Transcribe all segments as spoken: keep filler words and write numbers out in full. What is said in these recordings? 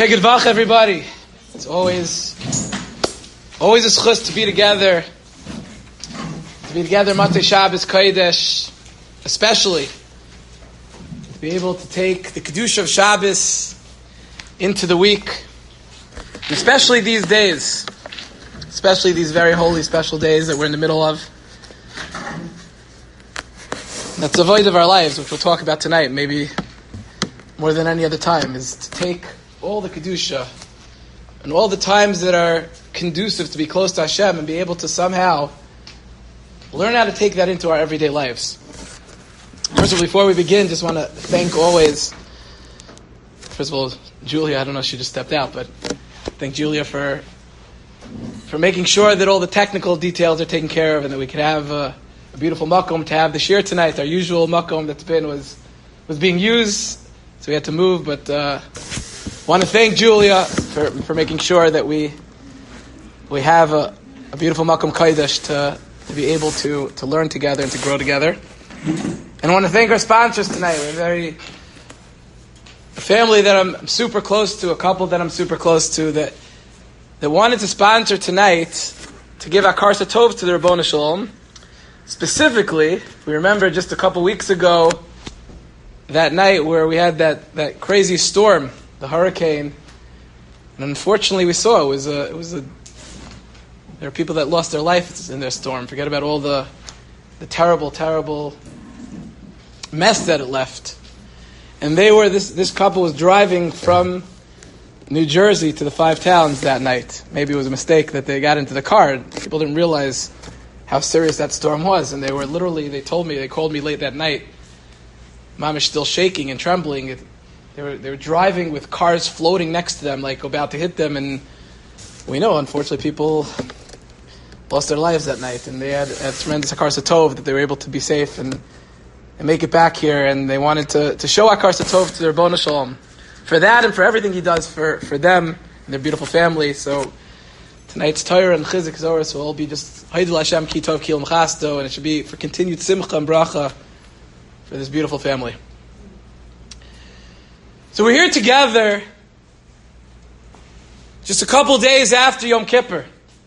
Okay, good vach, everybody. It's always, always a schus to be together, to be together, Matei Shabbos Kodesh, especially to be able to take the kedusha of Shabbos into the week, especially these days, especially these very holy, special days that we're in the middle of. That's the void of our lives, which we'll talk about tonight, maybe more than any other time, is to take all the kedusha and all the times that are conducive to be close to Hashem and be able to somehow learn how to take that into our everyday lives. First of all, before we begin, just want to thank always, first of all, Julia, I don't know if she just stepped out, but thank Julia for for making sure that all the technical details are taken care of and that we could have a, a beautiful makom to have the shir tonight. Our usual makom that's been was was being used, so we had to move, but uh, want to thank Julia for, for making sure that we we have a, a beautiful makom kodesh to to be able to to learn together and to grow together. And I want to thank our sponsors tonight. We're very a family that I'm super close to, a couple that I'm super close to that that wanted to sponsor tonight to give Akar Satov to the Rabboni Shalom. Specifically, we remember just a couple weeks ago that night where we had that, that crazy storm, the hurricane, and unfortunately we saw it was a it was a there are people that lost their life in their storm. Forget about all the the terrible, terrible mess that it left. And they were this this couple was driving from New Jersey to the Five Towns that night. Maybe it was a mistake that they got into the car. People didn't realize how serious that storm was, and they were literally. They told me they called me late that night. Mom is still shaking and trembling. It, they were they were driving with cars floating next to them, like about to hit them, and we know, unfortunately, people lost their lives that night, and they had a tremendous Akar Satov that they were able to be safe and, and make it back here, and they wanted to, to show Akar Satov to their Rabboni Shalom for that and for everything he does for, for them and their beautiful family. So tonight's Torah and Chizik Zoros will all be just Haidul Hashem Ki Tov Ki L'Mchasto, and it should be for continued simcha and bracha for this beautiful family. So we're here together just a couple days after Yom Kippur.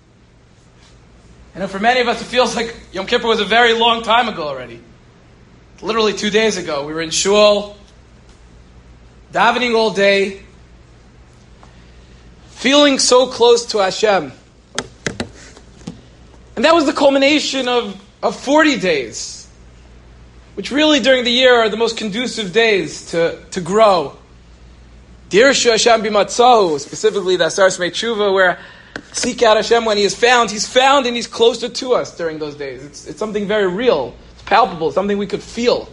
I know for many of us it feels like Yom Kippur was a very long time ago already. Literally two days ago. We were in shul, davening all day, feeling so close to Hashem. And that was the culmination of, of forty days, which really during the year are the most conducive days to, to grow. Dirshu Hashem b'matzahu, specifically the Asar Smei Tshuva, where seek out Hashem when He is found. He's found and He's closer to us during those days. It's, it's something very real. It's palpable. Something we could feel.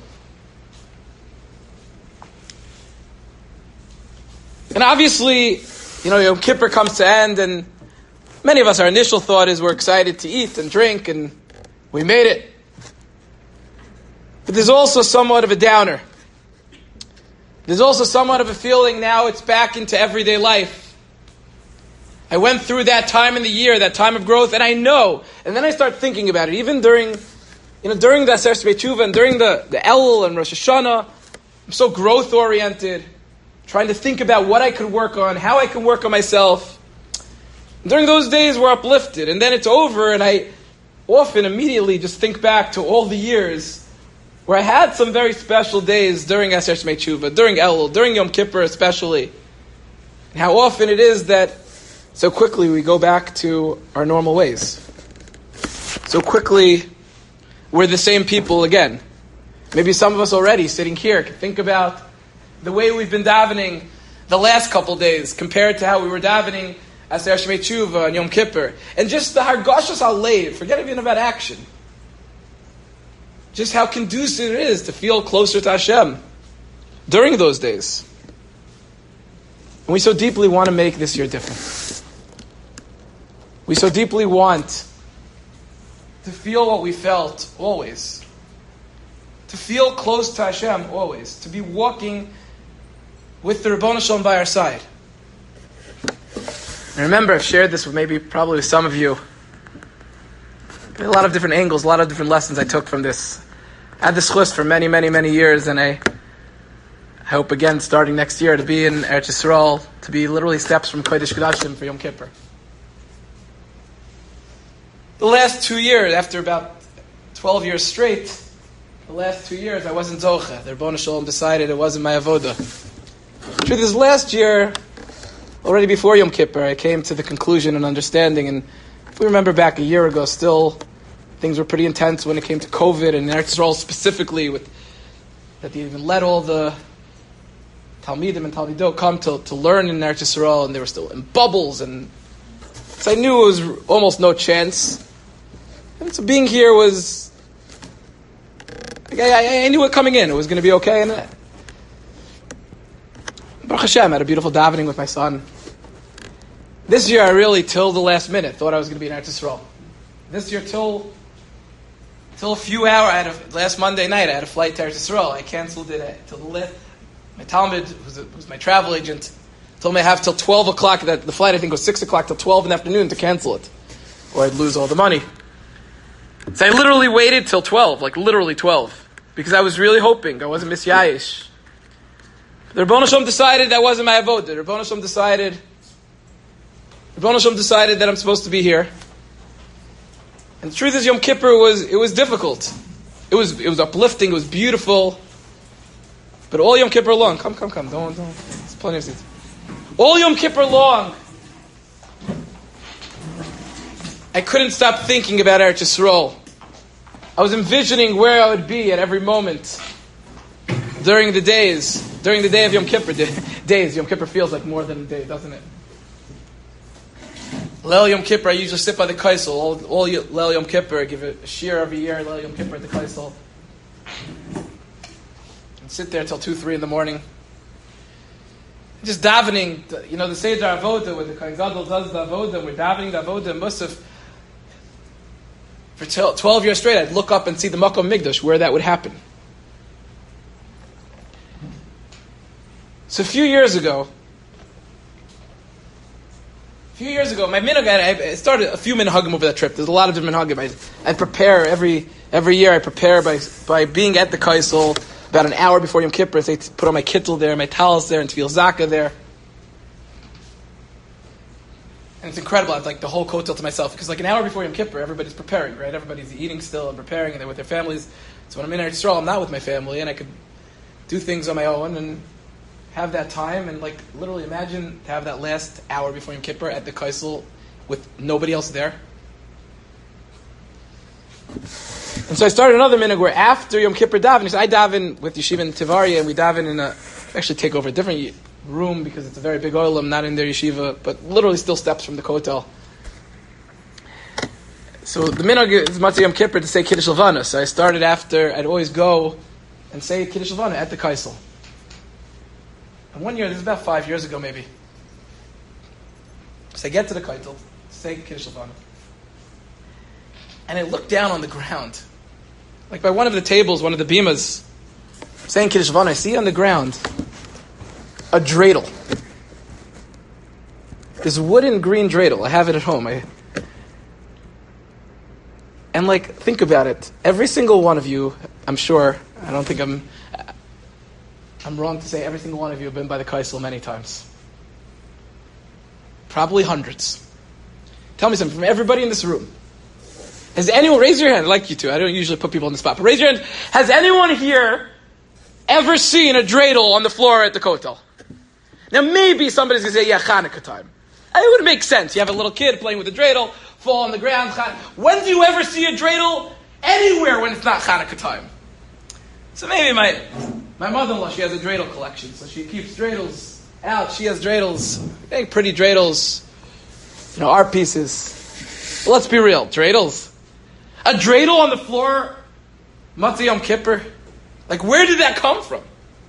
And obviously, you know, Yom Kippur comes to end, and many of us, our initial thought is we're excited to eat and drink, and we made it. But there's also somewhat of a downer. There's also somewhat of a feeling now it's back into everyday life. I went through that time in the year, that time of growth, and I know, and then I start thinking about it, even during, you know, during the Aser Smei Tshuva and during the, the Elul and Rosh Hashanah, I'm so growth-oriented, trying to think about what I could work on, how I can work on myself. And during those days, we're uplifted, and then it's over, and I often immediately just think back to all the years where I had some very special days during Aser Smei Tshuva, during Elul, during Yom Kippur especially, and how often it is that so quickly we go back to our normal ways. So quickly we're the same people again. Maybe some of us already sitting here can think about the way we've been davening the last couple days compared to how we were davening Aser Shmei Tshuva and Yom Kippur. And just the Hargashas Alev, forget even about action. Just how conducive it is to feel closer to Hashem during those days. And we so deeply want to make this year different. We so deeply want to feel what we felt always. To feel close to Hashem always. To be walking with the Rabboni Shalom by our side. And remember, I've shared this with maybe probably with some of you. A lot of different angles, a lot of different lessons I took from this. I had this chus for many, many, many years, and I hope again, starting next year, to be in Eretz Yisrael, to be literally steps from Kodesh Kodashim for Yom Kippur. The last two years, after about twelve years straight, the last two years I wasn't Zocha. The Rebbeinu Shalom decided it wasn't my avoda. The truth is, last year, already before Yom Kippur, I came to the conclusion and understanding, and if we remember back a year ago, still things were pretty intense when it came to COVID and Eretz Yisrael specifically, with that they even let all the Talmidim and Talmidot come to, to learn in Eretz Yisrael, and they were still in bubbles, and so I knew it was almost no chance. And so being here was, I, I, I knew it coming in, it was going to be okay. And Baruch Hashem, I had a beautiful davening with my son. This year I really, till the last minute, thought I was going to be in Eretz Yisrael. This year, till till a few hours, I had a, last Monday night, I had a flight to Eretz Yisrael. I canceled it till the last. My Talmud, was, was my travel agent, told me I have till twelve o'clock. That the flight, I think, was six o'clock till twelve in the afternoon to cancel it, or I'd lose all the money. So I literally waited till twelve, like literally twelve, because I was really hoping I wasn't misyayish. The Rebbeinu Shalom decided that wasn't my avodah. The Rebbeinu Shalom decided, the Rebbeinu Shalom decided that I'm supposed to be here. And the truth is, Yom Kippur was it was difficult. It was it was uplifting. It was beautiful. But all Yom Kippur long, come, come, come, don't, don't. There's plenty of seats. All Yom Kippur long, I couldn't stop thinking about Eretz Yisrael. I was envisioning where I would be at every moment during the days, during the day of Yom Kippur. Days, Yom Kippur feels like more than a day, doesn't it? Leil Yom Kippur, I usually sit by the Kaisel. All, all Leil Yom Kippur, I give a shir every year, Leil Yom Kippur at the Kaisel. Sit there till two, three in the morning. Just davening, you know, the Seder Avodah, where the Kohen Gadol does the Avodah, we're davening the Avodah, Musaf. For twelve years straight, I'd look up and see the Makom Migdash, where that would happen. So a few years ago, a few years ago, my minhag, I started a few minhagim over that trip. There's a lot of different minhagim. I, I prepare every every year. I prepare by by being at the Kaisel about an hour before Yom Kippur. I say to put on my kittel there, my talis there, and to feel zaka there. And it's incredible. I have like the whole kotel to myself, because like an hour before Yom Kippur, everybody's preparing, right? Everybody's eating still and preparing, and they're with their families. So when I'm in Eretz Yisrael, I'm not with my family, and I could do things on my own and have that time, and like literally imagine to have that last hour before Yom Kippur at the Kaisel with nobody else there. And so I started another minhag where after Yom Kippur davening, so I daven with Yeshiva in Tivaria, and we daven in a, actually take over a different room because it's a very big oilam, not in their yeshiva, but literally still steps from the kotel. So the minhag is Matzah Yom Kippur to say Kiddush Levana. So I started after, I'd always go and say Kiddush Levana at the Kaisel. And one year, this is about five years ago maybe, so I get to the Kaisel, say Kiddush Levana, and I look down on the ground. Like by one of the tables, one of the bimas, saying Kiddush Levana, I see on the ground a dreidel. This wooden green dreidel. I have it at home. I, and like, think about it. Every single one of you, I'm sure, I don't think I'm, I'm wrong to say every single one of you have been by the Kaisel many times. Probably hundreds. Tell me something from everybody in this room. Has anyone, raise your hand, I'd like you to, I don't usually put people on the spot, but raise your hand. Has anyone here ever seen a dreidel on the floor at the kotel? Now maybe somebody's going to say, yeah, Chanukah time. It would make sense. You have a little kid playing with a dreidel, fall on the ground. When do you ever see a dreidel anywhere when it's not Chanukah time? So maybe my my mother-in-law, she has a dreidel collection, so she keeps dreidels out. She has dreidels, very pretty dreidels, you know, art pieces. But let's be real, dreidels. A dreidel on the floor, Matzah Yom Kippur. Like, where did that come from?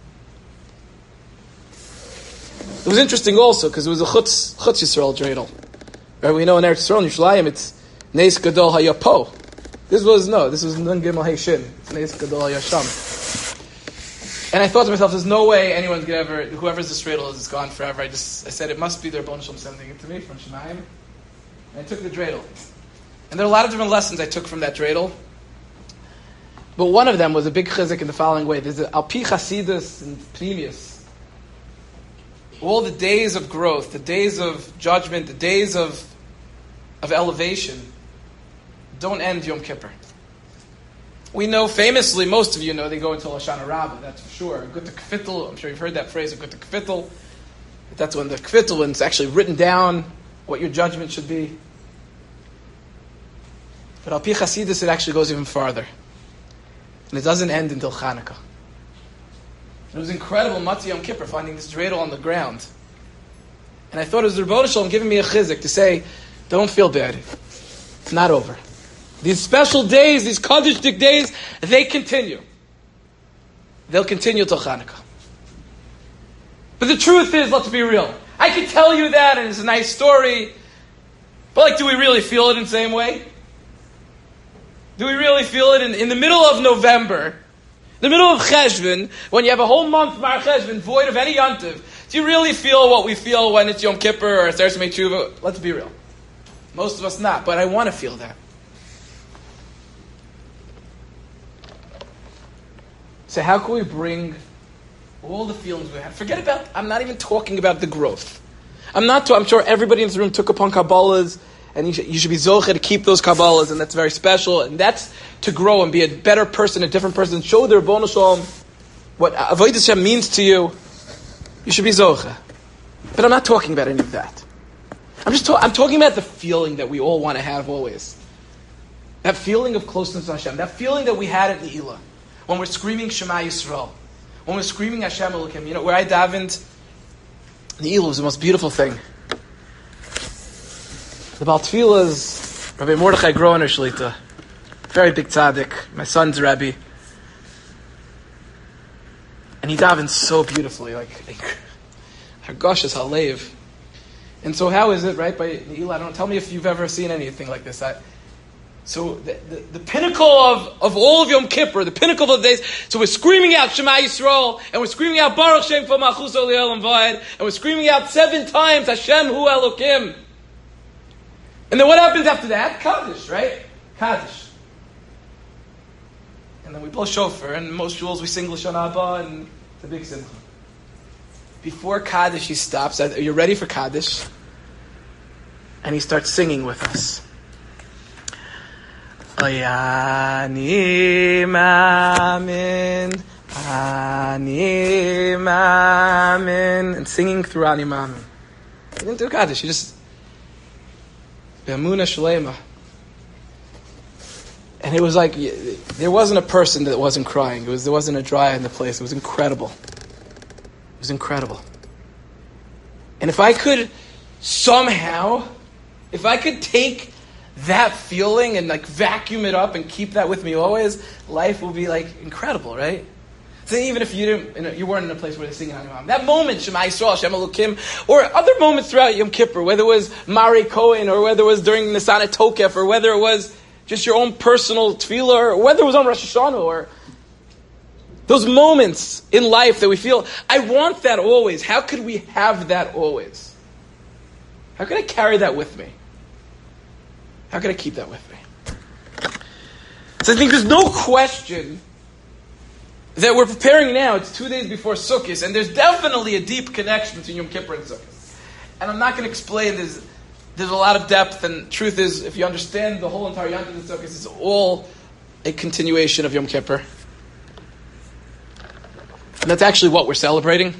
It was interesting also, because it was a Chutz, Chutz Yisrael dreidel. Right? We know in Eretz Yisrael, in Yerushalayim, it's Neis Gadol HaYapo. This was, no, this was Nun Gimel Hey Shin. It's Neis Gadol HaYasham. And I thought to myself, there's no way anyone's going to ever, whoever's this dreidel is, it's gone forever. I just, I said, it must be their Rebbeinu Shalom sending it to me from Shemayim. And I took the dreidel. And there are a lot of different lessons I took from that dreidel. But one of them was a big chizik in the following way. There's an Alpi Chasidus and Pnimius. all the days of growth, the days of judgment, the days of, of elevation don't end Yom Kippur. We know famously, most of you know, they go until Hoshana Rabbah, that's for sure. Gut Kfittel, I'm sure you've heard that phrase, Gut Kfittel. That's when the Kfittel, when it's actually written down what your judgment should be. But Al Pi Chasidus, it actually goes even farther. And it doesn't end until Chanukah. It was incredible, Matzi Yom Kippur, finding this dreidel on the ground. And I thought it was the Rebbeinu Shalom giving me a chizik to say, don't feel bad. It's not over. These special days, these Kaddishdik days, they continue. They'll continue till Chanukah. But the truth is, let's be real. I can tell you that, and it's a nice story. But like, do we really feel it in the same way? Do we really feel it in, in the middle of November, the middle of Cheshvan, when you have a whole month Mar Cheshvan void of any Yontiv? Do you really feel what we feel when it's Yom Kippur or Tzeres Yemei Tshuva? Let's be real. Most of us not, but I want to feel that. So how can we bring all the feelings we have? Forget about, I'm not even talking about the growth. I'm not, I'm sure everybody in this room took upon Kabbalahs, and you should, you should be zocher to keep those Kabbalahs, and that's very special, and that's to grow and be a better person, a different person, show the Rebbeinu Shalom what Avodas Hashem means to you. You should be zocher. But I'm not talking about any of that. I'm just talk, I'm talking about the feeling that we all want to have always. That feeling of closeness to Hashem, that feeling that we had at Ne'ilah. When we're screaming Shema Yisrael, when we're screaming Hashem Elokim, you know, where I davened, Ne'ilah was the most beautiful thing. The Baal Tefillah's Rabbi Mordechai Groener Shlita, very big tzaddik, my son's Rebbe, and he davened so beautifully, like Hargashas Halev. And so, how is it, right? By Ne'ilah, I don't tell me if you've ever seen anything like this. I, So the, the, the pinnacle of, of all of Yom Kippur, the pinnacle of the days, so we're screaming out Shema Yisrael, and we're screaming out Baruch Shem Kol Malchus Olam Vayed, and we're screaming out seven times Hashem Hu Elokim. And then what happens after that? Kaddish, right? Kaddish. And then we blow shofar, and most shuls we sing Lashon Haba, and it's a big simcha. Before Kaddish he stops. Are you ready for Kaddish? And he starts singing with us. Ani Mamin, Ani Mamin, and singing through Ani Mamin. He didn't do Kaddish, he just Be'amuna Shalema. And it was like, there wasn't a person that wasn't crying. It was There wasn't a dry eye in the place. It was incredible. It was incredible. And if I could somehow, if I could take that feeling and like vacuum it up and keep that with me always, life will be like incredible, right? So even if you didn't, you, know, you weren't in a place where they're singing on your mom, that moment, Shema Yisrael, Hashem Elokim, or other moments throughout Yom Kippur, whether it was Mari Kohen, or whether it was during Nisana Tokef, or whether it was just your own personal tefillah, or whether it was on Rosh Hashanah, or those moments in life that we feel, I want that always. How could we have that always? How could I carry that with me? How can I keep that with me? So I think there's no question that we're preparing now. It's two days before Sukkot, and there's definitely a deep connection between Yom Kippur and Sukkot. And I'm not going to explain. There's there's a lot of depth, and truth is, if you understand the whole entire Yom Kippur and Sukkot, it's all a continuation of Yom Kippur. And that's actually what we're celebrating.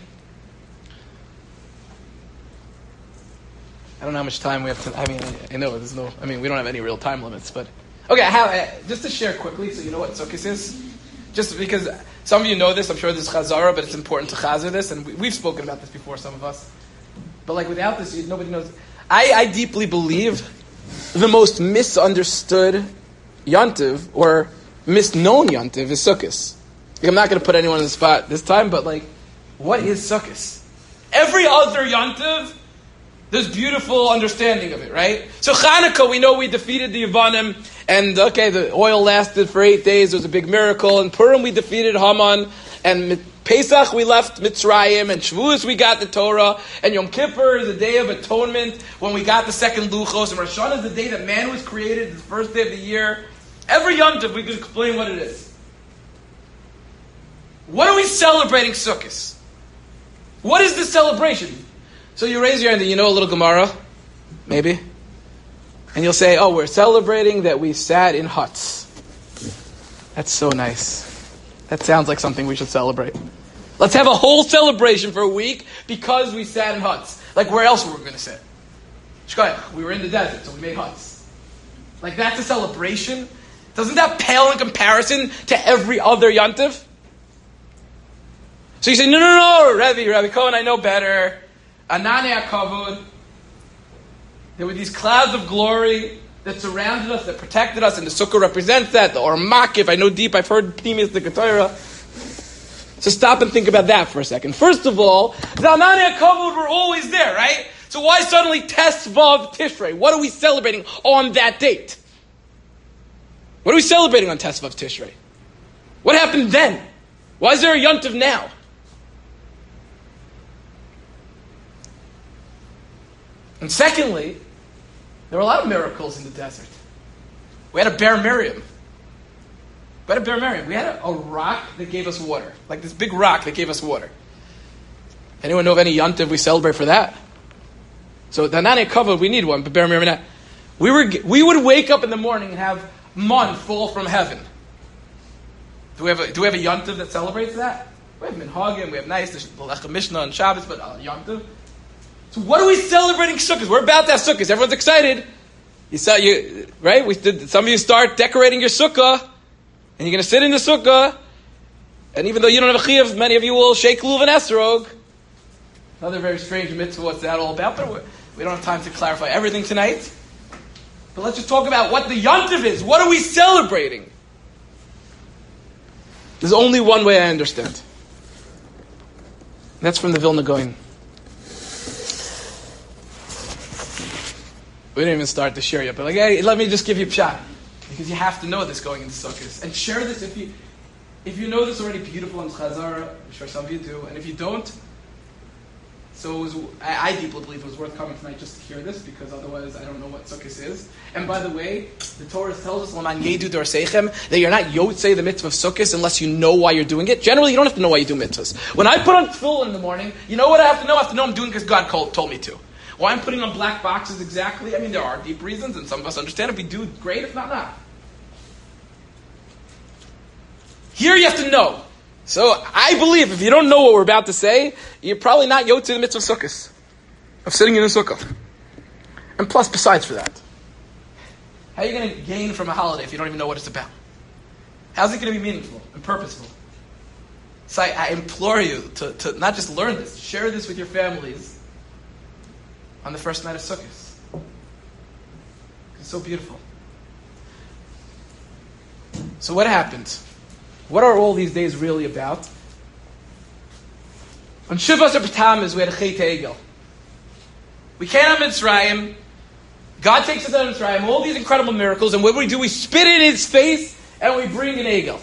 I don't know how much time we have to. I mean, I know there's no. I mean, we don't have any real time limits, but okay. How, uh, just to share quickly, so you know what Sukkot is. Just because some of you know this, I'm sure this is Chazara, but it's important to Chazer this, and we, we've spoken about this before, some of us. But like without this, nobody knows. I, I deeply believe the most misunderstood Yontiv or misknown Yontiv is Sukkot. Like, I'm not going to put anyone on the spot this time, but like, what is Sukkot? Every other Yontiv, there's beautiful understanding of it, right? So Chanukah, we know we defeated the Yevanim, and okay, the oil lasted for eight days. It was a big miracle. And Purim, we defeated Haman, and Pesach, we left Mitzrayim, and Shavuos, we got the Torah, and Yom Kippur is the day of atonement when we got the second Luchos, and Rosh Hashanah is the day that man was created, the first day of the year. Every Yom Tov, we can explain what it is. What are we celebrating Sukkot? What is the celebration? So you raise your hand and you know a little Gemara, maybe? And you'll say, oh, we're celebrating that we sat in huts. That's so nice. That sounds like something we should celebrate. Let's have a whole celebration for a week because we sat in huts. Like where else were we going to sit? Shkoyach, we were in the desert, so we made huts. Like that's a celebration? Doesn't that pale in comparison to every other Yantiv? So you say, no, no, no, Rebbe, Rebbe Cohen, I know better. Anane HaKavod. There were these clouds of glory that surrounded us, that protected us, and the sukkah represents that. The Or Makif, I know deep, I've heard Pnimis, the Ketara. So stop and think about that for a second. First of all, the Anane HaKavod were always there, right? So why suddenly Tes Vav Tishrei? What are we celebrating on that date? What are we celebrating on Tes Vav Tishrei? What happened then? Why is there a Yontiv now? And secondly, there were a lot of miracles in the desert. We had a Bear Miriam. We had a Bear Miriam. We had a, a rock that gave us water. Like this big rock that gave us water. Anyone know of any Yontiv we celebrate for that? So the Anane HaKavod, we need one, but Bear Miriam, we were we would wake up in the morning and have man fall from heaven. Do we have a do we have a Yontiv that celebrates that? We have Minhagim, we have nice the Lechem Mishnah on Shabbos, but uh, Yontiv. So what are we celebrating Sukkot? We're about to have Sukkot. Everyone's excited. You saw you right? We did. Some of you start decorating your sukkah, and you're going to sit in the sukkah. And even though you don't have a chiyuv, many of you will shake luv and esrog. Another very strange mitzvah. What's that all about? But we're, we don't have time to clarify everything tonight. But let's just talk about what the Yontiv is. What are we celebrating? There's only one way I understand. And that's from the Vilna Gaon. We didn't even start the share yet, but like, hey, let me just give you a shot. Because you have to know this going into Sukkot. And share this if you if you know this already, beautiful on Chazara. I'm sure some of you do. And if you don't, so it was, I, I deeply believe it was worth coming tonight just to hear this, because otherwise I don't know what Sukkot is. And by the way, the Torah tells us Laman Yedu Dorseichem, that you're not yotzei the mitzvah of Sukkot unless you know why you're doing it. Generally, you don't have to know why you do mitzvahs. When I put on tefillin in the morning, you know what I have to know? I have to know I'm doing it because God called, told me to. Why I'm putting on black boxes exactly? I mean, there are deep reasons, and some of us understand. If we do, great. If not, not. Here you have to know. So I believe if you don't know what we're about to say, you're probably not yotzei the mitzvah of sukkahs, of sitting in a sukkah. And plus, besides for that, how are you going to gain from a holiday if you don't even know what it's about? How's it going to be meaningful and purposeful? So I, I implore you to, to not just learn this, share this with your families on the first night of Sukkot. It's so beautiful. So what happened? What are all these days really about? On Shivas B'Tammuz, we had a Chet Egel. We came out of Mitzrayim. God takes us out of Mitzrayim. All these incredible miracles, and what do we do? We spit in His face, and we bring an Egel.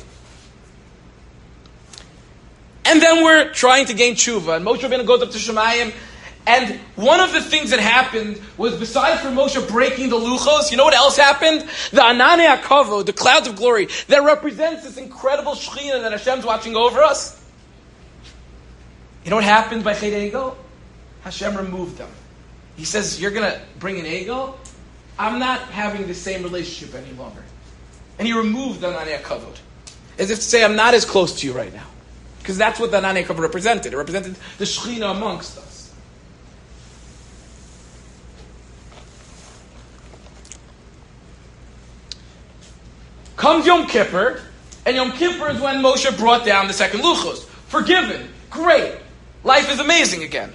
And then we're trying to gain tshuva, and Moshe Rabbeinu goes up to Shemayim. And one of the things that happened was, besides for Moshe breaking the luchos, you know what else happened? The Anane HaKavod, the clouds of glory, that represents this incredible Shekhinah that Hashem's watching over us. You know what happened by Chet Egel? Hashem removed them. He says, you're going to bring an Egel? I'm not having the same relationship any longer. And He removed the Anane HaKavod. As if to say, I'm not as close to you right now. Because that's what the Anane HaKavod represented. It represented the Shekhinah amongst us. Comes Yom Kippur, and Yom Kippur is when Moshe brought down the second luchos. Forgiven. Great. Life is amazing again.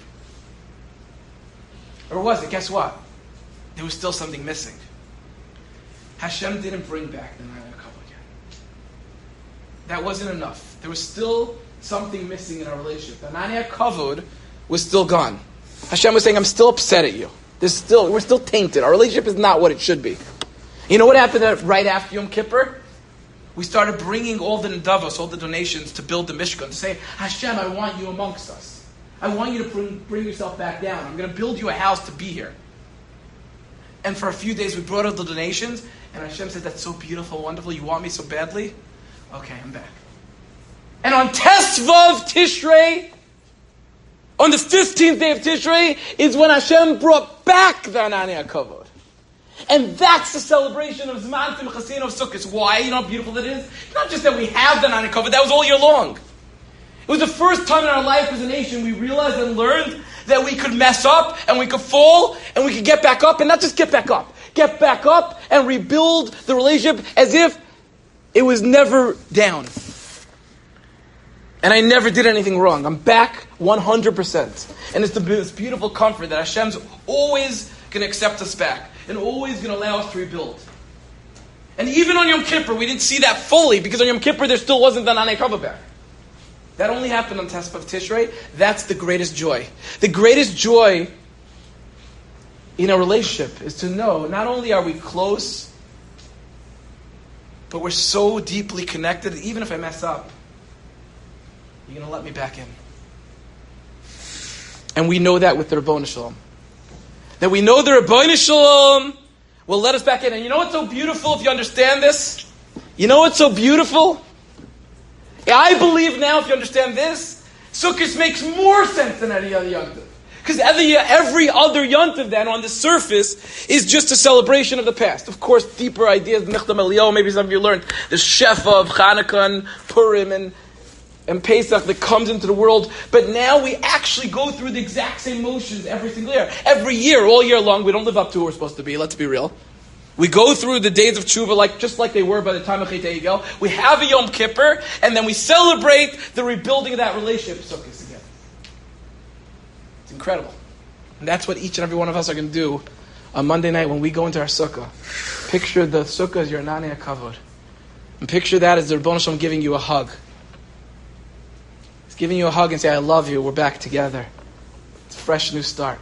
Or was it? Guess what? There was still something missing. Hashem didn't bring back the Anane HaKavod yet. That wasn't enough. There was still something missing in our relationship. The Anane HaKavod was still gone. Hashem was saying, I'm still upset at you. There's still, we're still tainted. Our relationship is not what it should be. You know what happened right after Yom Kippur? We started bringing all the nedavos, all the donations to build the Mishkan, to say, Hashem, I want you amongst us. I want you to bring, bring yourself back down. I'm going to build you a house to be here. And for a few days we brought out the donations, and Hashem said, that's so beautiful, wonderful, you want me so badly? Okay, I'm back. And on Tes Vav Tishrei, On the fifteenth day of Tishrei is when Hashem brought back the Anani HaKavod. And that's the celebration of Zman Simchasin of Sukkot. Why? You know how beautiful that is? It's not just that we have the Anani HaKavod, that was all year long. It was the first time in our life as a nation we realized and learned that we could mess up and we could fall and we could get back up, and not just get back up, get back up and rebuild the relationship as if it was never down. And I never did anything wrong. I'm back one hundred percent. And it's the, this beautiful comfort that Hashem's always going to accept us back and always going to allow us to rebuild. And even on Yom Kippur, we didn't see that fully because on Yom Kippur there still wasn't the Anani HaKavod back. That only happened on Tespa of Tishrei. That's the greatest joy. The greatest joy in a relationship is to know not only are we close, but we're so deeply connected that even if I mess up, you're going to let me back in. And we know that with the Ribbono Shel Olam. That we know the Ribbono Shel Olam will let us back in. And you know what's so beautiful if you understand this? You know what's so beautiful? I believe now, if you understand this, Sukkot makes more sense than any other Yom Tov. Because every, every other Yom Tov then, on the surface, is just a celebration of the past. Of course, deeper ideas, Nechtam Eliyahu, maybe some of you learned, the Shefa of Chanukah and Purim and, and Pesach that comes into the world. But now we actually go through the exact same motions every single year. Every year, all year long, we don't live up to who we're supposed to be, let's be real. We go through the days of tshuva like just like they were by the time of Chet Egel. We have a Yom Kippur, and then we celebrate the rebuilding of that relationship Sukkot again. It's incredible. And that's what each and every one of us are going to do on Monday night when we go into our sukkah. Picture the sukkah as your Anani HaKavod. And picture that as the Ribbono Shel Olam giving you a hug. He's giving you a hug and say, I love you, we're back together. It's a fresh new start.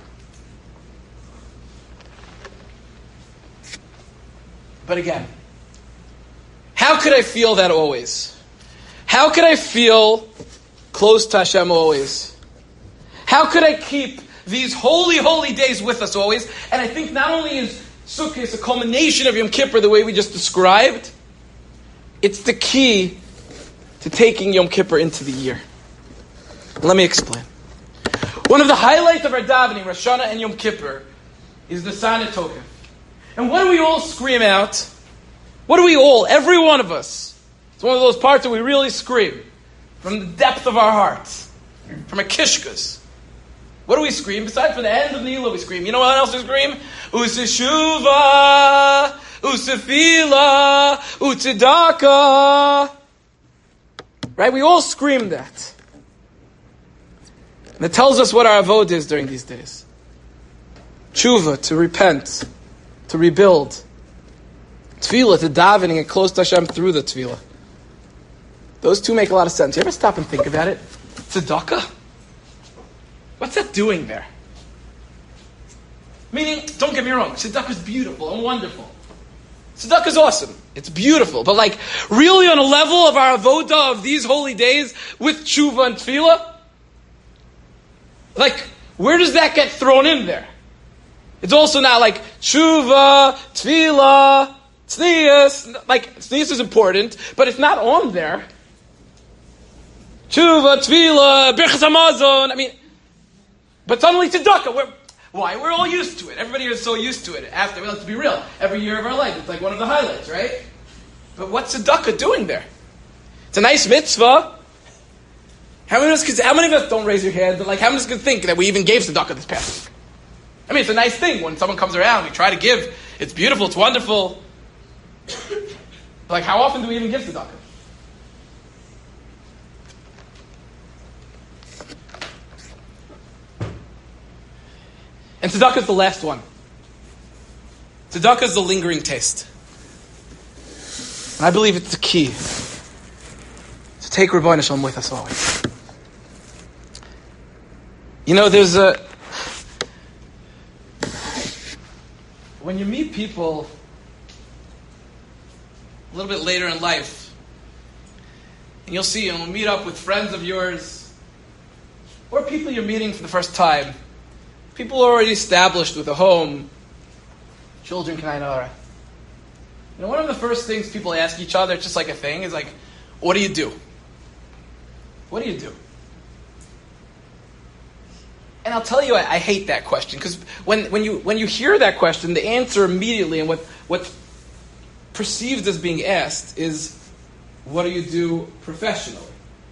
But again, how could I feel that always? How could I feel close to Hashem always? How could I keep these holy, holy days with us always? And I think not only is Sukkot a culmination of Yom Kippur the way we just described, it's the key to taking Yom Kippur into the year. Let me explain. One of the highlights of our davening, Rosh Hashanah and Yom Kippur, is the Sana Tokef. And what do we all scream out? What do we all, every one of us? It's one of those parts that we really scream from the depth of our hearts, from a kishkas. What do we scream? Besides from the end of Nila we scream. You know what else we scream? Useshuva, usefila, utzedaka. Right? We all scream that. And it tells us what our avodah is during these days. Tshuva, to repent, to rebuild. Tefillah, to davening and close to Hashem through the tefillah. Those two make a lot of sense. You ever stop and think about it? Tzedakah? What's that doing there? Meaning, don't get me wrong, tzedakah is beautiful and wonderful. Tzedakah is awesome. It's beautiful. But like, really on a level of our avodah of these holy days with tshuva and tefillah? Like, where does that get thrown in there? It's also not like tshuva, tefillah, tznius. Like, tznius is important, but it's not on there. Tshuva, tefillah, birchas hamazon. I mean, but suddenly tzedakah. We're, why? We're all used to it. Everybody is so used to it. After, well, let's be real. Every year of our life, it's like one of the highlights, right? But what's tzedakah doing there? It's a nice mitzvah. How many of us, how many of us don't raise your hand, but like, how many of us can think that we even gave tzedakah this past week? I mean, it's a nice thing when someone comes around, we try to give. It's beautiful, it's wonderful. Like, how often do we even give tzedakah? And tzedakah is the last one. Tzedakah is the lingering taste. And I believe it's the key to take Ribbono Shel Olam with us always. You know, there's a... When you meet people a little bit later in life, and you'll see, and you'll meet up with friends of yours, or people you're meeting for the first time, people already established with a home, children, k'nai. You know, one of the first things people ask each other, it's just like a thing, is like, what do you do? What do you do? And I'll tell you, I, I hate that question, because when, when you when you hear that question, the answer immediately and what what's perceived as being asked is, what do you do professionally?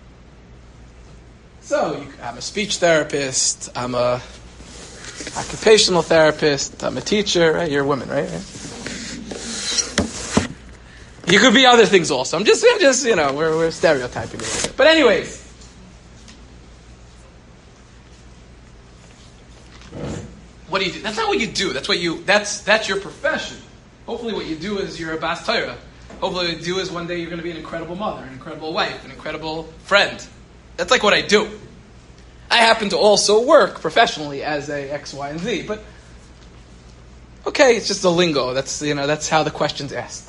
So you, I'm a speech therapist, I'm a occupational therapist, I'm a teacher, right? You're a woman, right? right? You could be other things also. I'm just, I'm just, you know, we're we're stereotyping a little bit. But anyways, what do you do? That's not what you do. That's what you. That's that's your profession. Hopefully, what you do is you're a bas Torah. Hopefully, what you do is one day you're going to be an incredible mother, an incredible wife, an incredible friend. That's like what I do. I happen to also work professionally as a X, Y, and Z. But okay, it's just a lingo. That's you know that's how the question's asked.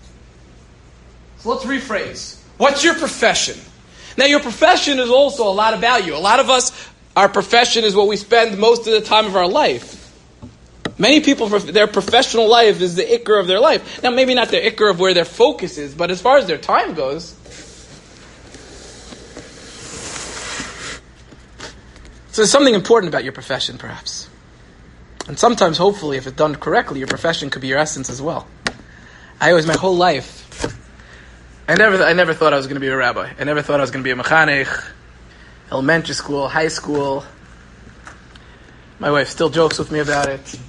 So let's rephrase. What's your profession? Now, your profession is also a lot about you. A lot of us, our profession is what we spend most of the time of our life. Many people, their professional life is the ikr of their life. Now, maybe not their ikr of where their focus is, but as far as their time goes. So there's something important about your profession, perhaps. And sometimes, hopefully, if it's done correctly, your profession could be your essence as well. I always, my whole life, I never, I never thought I was going to be a rabbi. I never thought I was going to be a mechanech, elementary school, high school. My wife still jokes with me about it.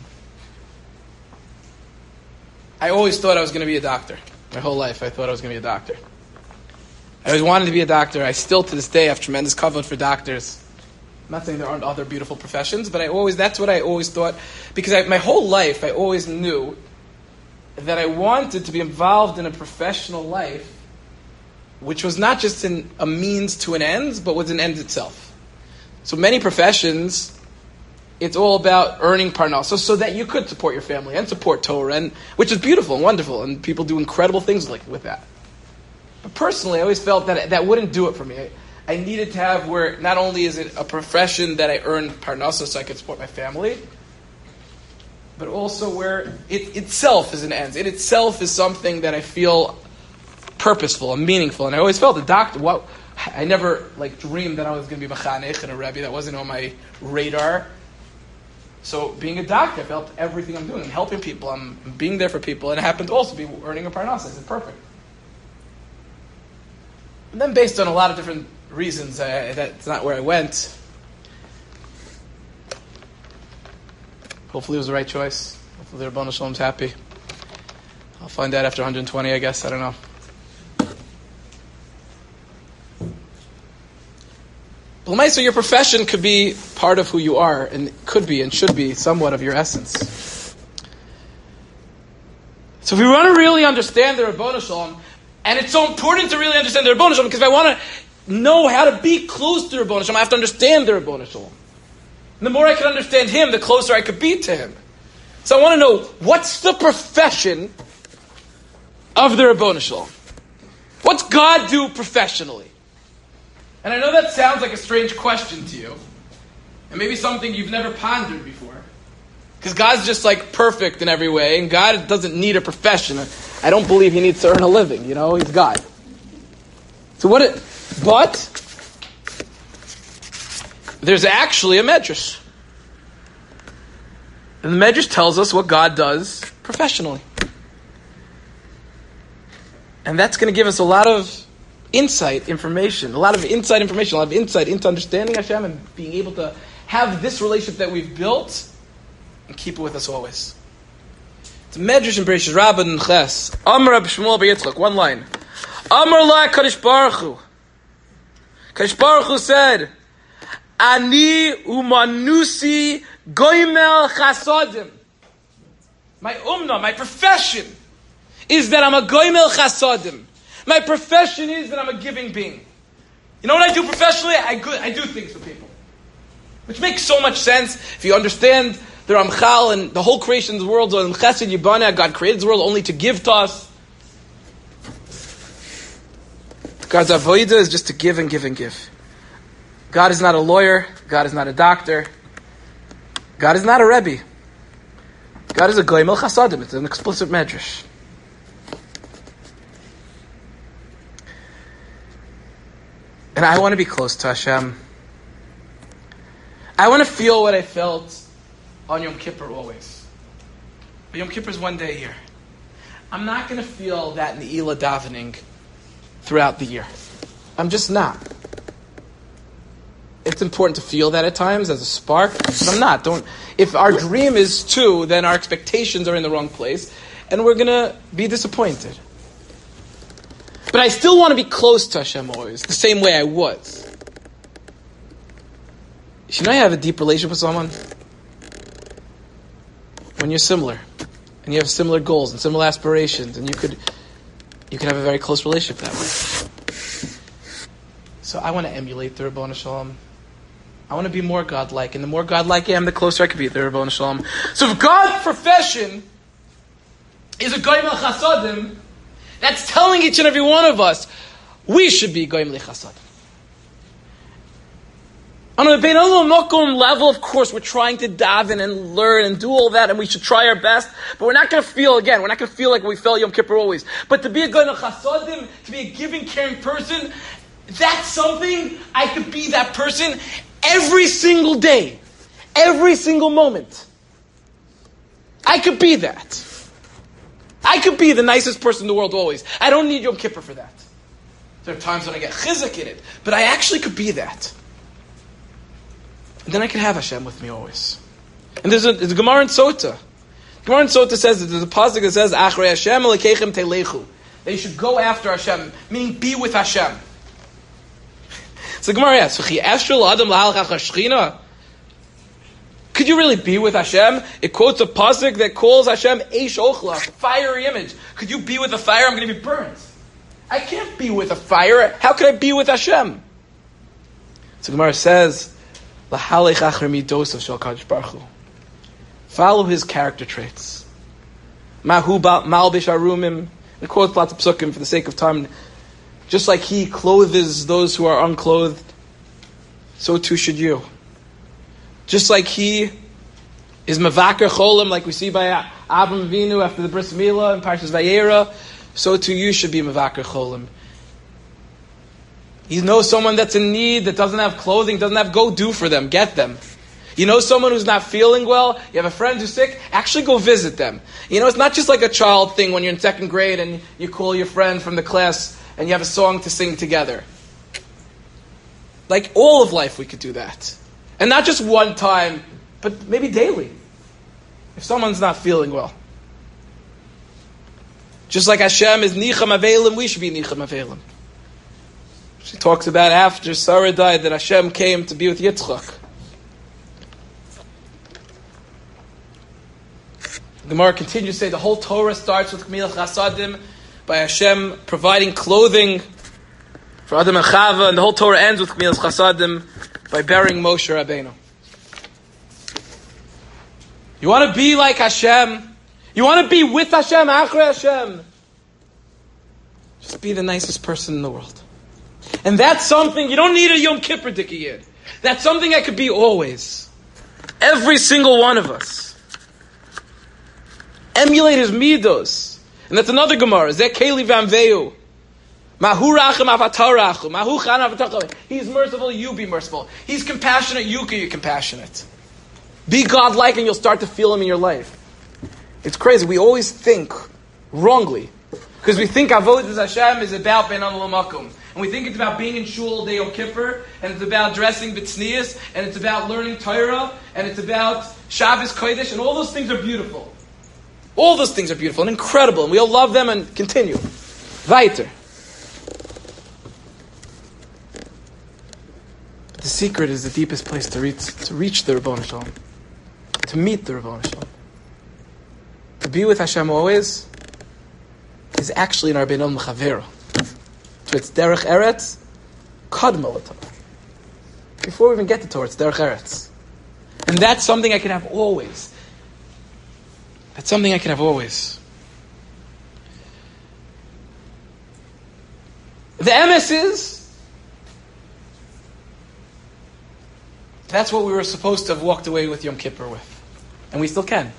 I always thought I was going to be a doctor. My whole life, I thought I was going to be a doctor. I always wanted to be a doctor. I still, to this day, have tremendous kavod for doctors. I'm not saying there aren't other beautiful professions, but I always, that's what I always thought. Because I, my whole life, I always knew that I wanted to be involved in a professional life which was not just an, a means to an end, but was an end itself. So many professions, it's all about earning parnasa, so that you could support your family and support Torah, and which is beautiful and wonderful, and people do incredible things like with that. But personally, I always felt that that wouldn't do it for me. I, I needed to have where not only is it a profession that I earn parnasa so I could support my family, but also where it itself is an end. It itself is something that I feel purposeful and meaningful. And I always felt a doctor. What I never like dreamed that I was going to be mechanech and a rebbe. That wasn't on my radar. So being a doctor, I felt everything I'm doing, I'm helping people, I'm being there for people, and it happened to also be earning a parnasa. I said, perfect. And then based on a lot of different reasons, I, that's not where I went. Hopefully it was the right choice. Hopefully the Rebbeinu Shalom's happy. I'll find out after one hundred twenty, I guess. I don't know. So your profession could be part of who you are, and could be and should be somewhat of your essence. So if we want to really understand the Rebbeinu Shalom, and it's so important to really understand the Rebbeinu Shalom, because if I want to know how to be close to the Rebbeinu Shalom, I have to understand the Rebbeinu Shalom. And the more I can understand him, the closer I could be to him. So I want to know, what's the profession of the Rebbeinu Shalom? What's God do professionally? And I know that sounds like a strange question to you, and maybe something you've never pondered before. Because God's just like perfect in every way, and God doesn't need a profession. I don't believe he needs to earn a living, you know, he's God. So what it, but, there's actually a medrash. And the medrash tells us what God does professionally. And that's going to give us a lot of insight information, a lot of inside information, a lot of insight into understanding Hashem and being able to have this relationship that we've built and keep it with us always. It's a medrash in Bereshit Rabbah and Ches. Amar Rab Shmuel bar Yitzchak, one line. Amar la Kadosh Baruch Hu. Kadosh Baruch Hu said, Ani umanusi goimel chasodim. My umna, my profession is that I'm a goimel chasodim. My profession is that I'm a giving being. You know what I do professionally? I, go, I do things for people. Which makes so much sense if you understand the Ramchal and the whole creation of the world. On Chesed Yibana, God created the world only to give to us. God's avodah is just to give and give and give. God is not a lawyer. God is not a doctor. God is not a rebbe. God is a goyim el chasadim. It's an explicit medrash. And I want to be close to Hashem. I want to feel what I felt on Yom Kippur always. But Yom Kippur is one day here. I'm not going to feel that Ne'ilah davening throughout the year. I'm just not. It's important to feel that at times as a spark, but I'm not. Don't. If our dream is to, then our expectations are in the wrong place, and we're going to be disappointed. But I still want to be close to Hashem always, the same way I was. You know, you have a deep relationship with someone when you're similar, and you have similar goals and similar aspirations, and you could you could have a very close relationship that way. So I want to emulate the Ribono Shel Olam. I want to be more godlike, and the more godlike I am, the closer I can be to the Ribono Shel Olam. So if God's profession is a Goyim Chasadim, that's telling each and every one of us we should be Goyim Chasadim. On a Bein Olam Mokum level, of course, we're trying to daven and learn and do all that, and we should try our best, but we're not going to feel, again, we're not going to feel like we felt Yom Kippur always. But to be a Goyim Chasadim, to be a giving, caring person, that's something I could be that person every single day, every single moment. I could be that. I could be the nicest person in the world always. I don't need Yom Kippur for that. There are times when I get chizuk in it, but I actually could be that. And then I could have Hashem with me always. And there's a, there's a Gemara in Sota. Gemara in Sota says, there's a pasuk that says, Achrei Hashem Elokeichem telechu. That you should go after Hashem, meaning be with Hashem. So the Gemara asks, could you really be with Hashem? It quotes a pasuk that calls Hashem Eish Ochla, fiery image. Could you be with a fire? I'm going to be burnt. I can't be with a fire. How could I be with Hashem? So the Gemara says, Follow his character traits. Mahu malbish arumim. It quotes lots of psukim for the sake of time. Just like he clothes those who are unclothed, so too should you. Just like he is mavaker cholim, like we see by Avraham Avinu after the Bris Milah and Parshas Vayera, so too you should be mavaker cholim. You know someone that's in need, that doesn't have clothing, doesn't have, go do for them, get them. You know someone who's not feeling well, you have a friend who's sick, actually go visit them. You know, it's not just like a child thing when you're in second grade and you call your friend from the class and you have a song to sing together. Like all of life we could do that. And not just one time, but maybe daily. If someone's not feeling well. Just like Hashem is Nicham Avelim, we should be Nicham Avelim. She talks about after Sarah died that Hashem came to be with Yitzchak. The Gemara continues to say the whole Torah starts with Gemilas Chasadim, by Hashem providing clothing for Adam and Chava, and the whole Torah ends with Gemilas Chasadim by burying Moshe Rabbeinu. You want to be like Hashem? You want to be with Hashem, Achrei Hashem? Just be the nicest person in the world. And that's something, you don't need a Yom Kippur Dikkiyid. That's something I could be always. Every single one of us. Emulate his midos. And that's another Gemara. Zeh Keli V'amveu. Mahu rachem avatarachu. Mahu chan avatarachu. He's merciful, you be merciful. He's compassionate, you be compassionate. Be God-like and you'll start to feel him in your life. It's crazy. We always think wrongly. Because we think Avodas Hashem is about Ben Olam Makom. And we think it's about being in shul all day Yom Kippur, and it's about dressing b'tznius, and it's about learning Torah, and it's about Shabbos Kodesh, and all those things are beautiful. All those things are beautiful and incredible, and we all love them and continue. Weiter. But the secret is the deepest place to reach, to reach the Ribono Shel Olam, to meet the Ribono Shel Olam. To be with Hashem always is actually in our Bein Olam Chavera. So it's Derech Eretz, Kadma L'Torah. Before we even get to Torah, it's Derech Eretz. And that's something I can have always. That's something I can have always. The M S is, that's what we were supposed to have walked away with Yom Kippur with. And we still can.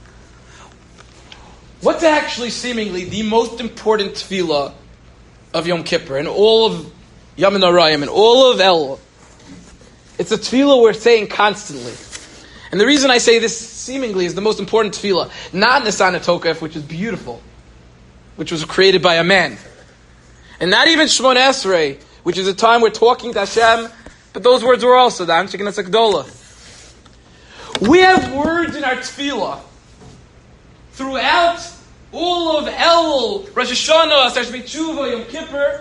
What's actually seemingly the most important tefillah of Yom Kippur and all of Yom Narayim and all of El? It's a tefillah we're saying constantly. And the reason I say this seemingly is the most important tefillah, not Nisan HaTokef, which is beautiful, which was created by a man. And not even Shemona Esrei, which is a time we're talking to Hashem, but those words were also the Anshe Knesset Gdola. We have words in our tefillah throughout all of Elul, Rosh Hashanah, Asar Shmei Tshuva, Yom Kippur,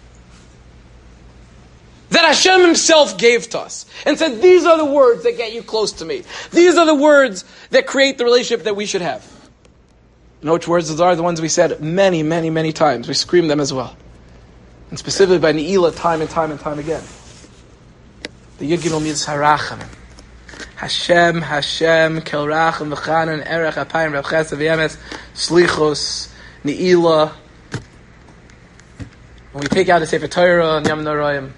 that Hashem Himself gave to us and said, these are the words that get you close to me. These are the words that create the relationship that we should have. You know which words those are? The ones we said many, many, many times. We scream them as well. And specifically by Ne'ilah, time and time and time again. The Yud Gimel Midas HaRachamim. Hashem, Hashem, Kel Racham V'chanan, Erech Apayim, Rav Chesed V'yemes, Slichos, Ne'ilah. When we take out the Sefer Torah and Yom Noraim,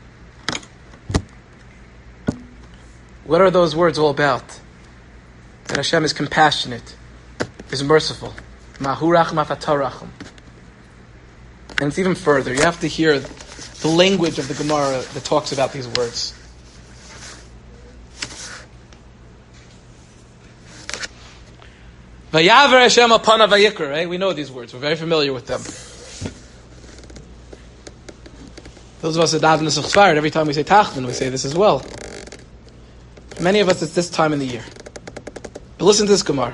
what are those words all about? That Hashem is compassionate, is merciful. Mahu Racham Afatah Racham. And it's even further. You have to hear the language of the Gemara that talks about these words. Vayaver Hashem apana vayikra, right? We know these words. We're very familiar with them. Those of us that daven Nusach Sfarad, every time we say Tachnun, we say this as well. For many of us, it's this time in the year. But listen to this Gemara.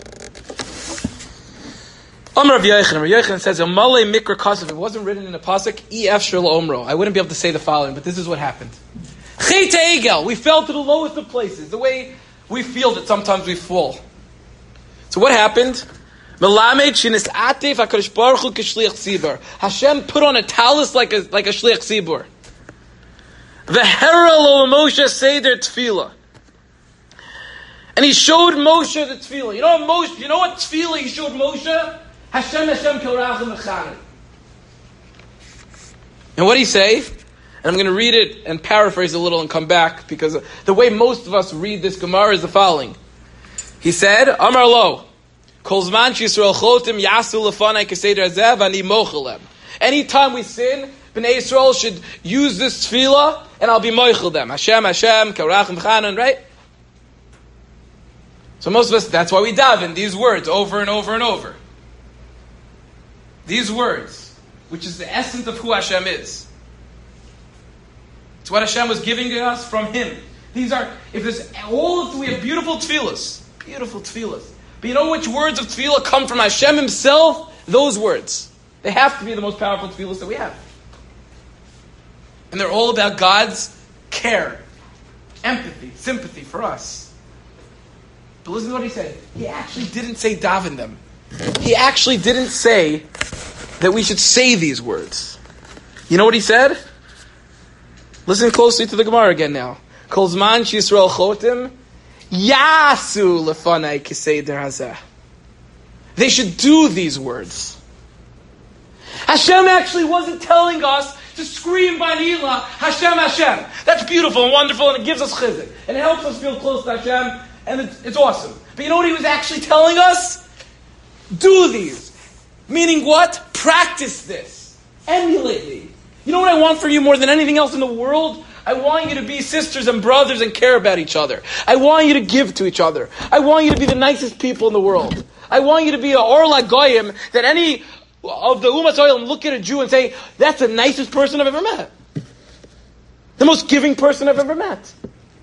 Amar Rav Yochanan. Rav Yochanan says, "Amalei mikra kasav." It wasn't written in a pasuk. Ef shel omro. I wouldn't be able to say the following, but this is what happened. Chei egel. We fell to the lowest of places. The way we feel that sometimes we fall. So what happened? Melamed shinis atif hakadosh baruch hu k'shliach tzibur. Hashem put on a talus like a like a shliach tzibur. V'hera lo Moshe seder tefillah. And he showed Moshe the tefillah. You know what Moshe? You know what tefillah he showed Moshe? Hashem, Hashem, Kel Racham V'chanan. And what did he say? And I'm going to read it and paraphrase a little and come back, because the way most of us read this Gemara is the following. He said, Amar lo, Kol zman Yisrael chotim yasu lefanai keseder hazeh v'ani mochelem. Anytime we sin, Bnei Yisrael should use this tefillah, and I'll be mochel them. Hashem, Hashem, Kel Racham V'chanan, right? So most of us, that's why we daven these words over and over and over. These words, which is the essence of who Hashem is. It's what Hashem was giving us from Him. These are, if there's all of, we have beautiful tefillahs, beautiful tefillahs. But you know which words of tefillah come from Hashem Himself? Those words. They have to be the most powerful tefillahs that we have. And they're all about God's care, empathy, sympathy for us. But listen to what He said. He actually didn't say daven them. He actually didn't say that we should say these words. You know what He said? Listen closely to the Gemara again now. Kol zman Yisrael chotim yasu lefanai keseder hazeh. They should do these words. Hashem actually wasn't telling us to scream by Ne'ilah, Hashem, Hashem. That's beautiful and wonderful, and it gives us chizuk, and it helps us feel close to Hashem, and it's, it's awesome. But you know what He was actually telling us? Do these. Meaning what? Practice this. Emulate me. You know what I want for you more than anything else in the world? I want you to be sisters and brothers and care about each other. I want you to give to each other. I want you to be the nicest people in the world. I want you to be a Orla Goyim, that any of the Umas Oilam look at a Jew and say, that's the nicest person I've ever met. The most giving person I've ever met.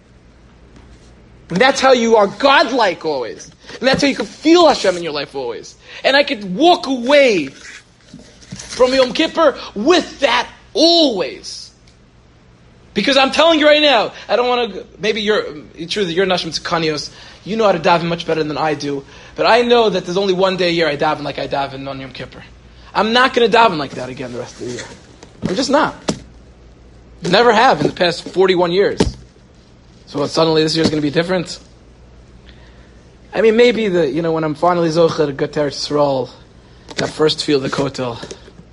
And that's how you are godlike always. And that's how you can feel Hashem in your life always. And I could walk away from Yom Kippur with that always. Because I'm telling you right now, I don't want to, maybe you're, it's true that you're Nashim Tzikanios, you know how to daven much better than I do, but I know that there's only one day a year I daven like I daven on Yom Kippur. I'm not going to daven like that again the rest of the year. I'm just not. Never have in the past forty-one years. So what, suddenly this year is going to be different? I mean, maybe the, you know, when I'm finally zocher to get to Eretz Yisrael, that first field of the Kotel.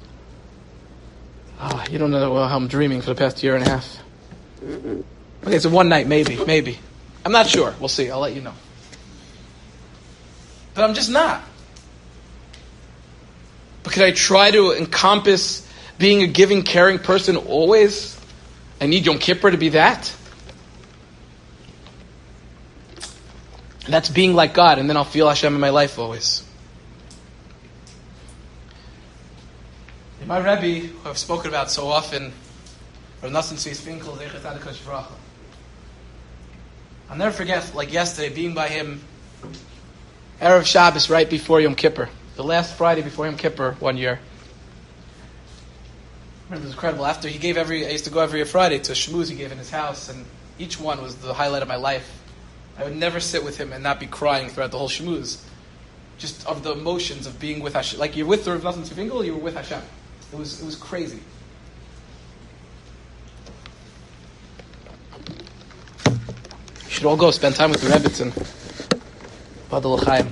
Oh, you don't know how I'm dreaming for the past year and a half. Okay, so one night, maybe, maybe. I'm not sure. We'll see. I'll let you know. But I'm just not. But could I try to encompass being a giving, caring person always? I need Yom Kippur to be that? And that's being like God, and then I'll feel Hashem in my life always. In my Rebbe, who I've spoken about so often, Rav Nosson Tzvi Finkel, Zecher Tzadik V'Shavracha. I'll never forget, like yesterday, being by him, Erev Shabbos, right before Yom Kippur. The last Friday before Yom Kippur, one year. I remember it was incredible. After he gave every, I used to go every Friday to a shmooze he gave in his house, and each one was the highlight of my life. I would never sit with him and not be crying throughout the whole shmooze. Just of the emotions of being with Hashem. Like you're with the Rav Nosson Tzvi Finkel, you were with Hashem. It was, it was crazy. You should all go spend time with the Rebbetzin. Badal Chaim.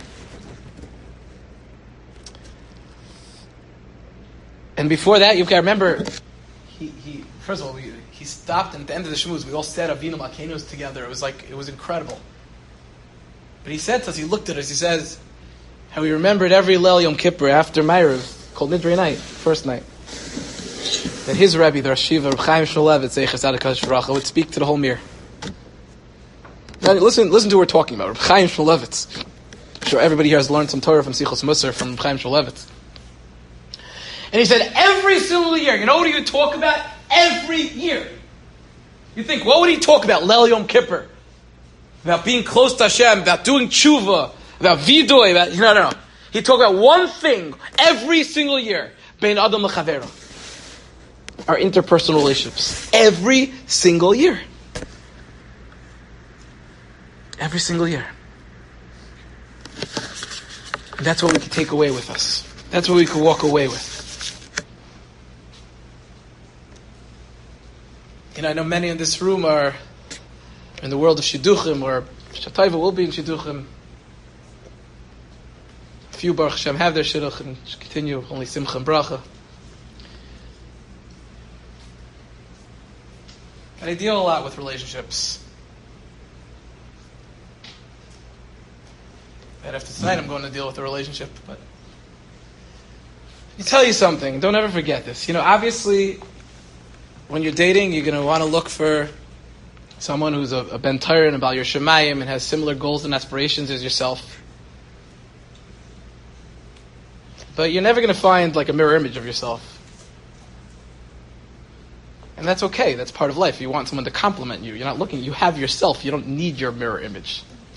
And before that, you can remember, he, he first of all, we, he stopped, and at the end of the shmooze, we all said Avinu Malkeinu together. It was like, it was incredible. But he said to us, he looked at us, he says, how we remembered every Leil Yom Kippur after Ma'ariv, called Nidrei night, first night, that his Rebbe, the Rosh Yeshiva, Reb Chaim Shmulevitz, Zecher Tzadik V'Shavracha, would speak to the whole mir. Now listen, listen to what we're talking about. Reb Chaim Shmulevitz. I'm sure everybody here has learned some Torah from Sichos Musar from Reb Chaim Shmulevitz. And he said, every single year, you know what he would talk about? Every year. You think, what would he talk about? Leil Yom Kippur. About being close to Hashem, about doing tshuva, about vidoy, about, no, no, no. He'd talk about one thing every single year. Bein Adam L'Chavero. Our interpersonal relationships. Every single year. Every single year. And that's what we can take away with us. That's what we can walk away with. You know, I know many in this room are in the world of Shidduchim, or Shatayva will be in Shidduchim. A few Baruch Hashem have their Shidduch and continue, only Simcha and Bracha. And I deal a lot with relationships. And after tonight I'm going to deal with a relationship, but let me tell you something, don't ever forget this. You know, obviously, when you're dating, you're going to want to look for someone who's a, a ben Torah and about your Shemayim and has similar goals and aspirations as yourself. But you're never going to find like a mirror image of yourself. And that's okay. That's part of life. You want someone to compliment you. You're not looking. You have yourself. You don't need your mirror image.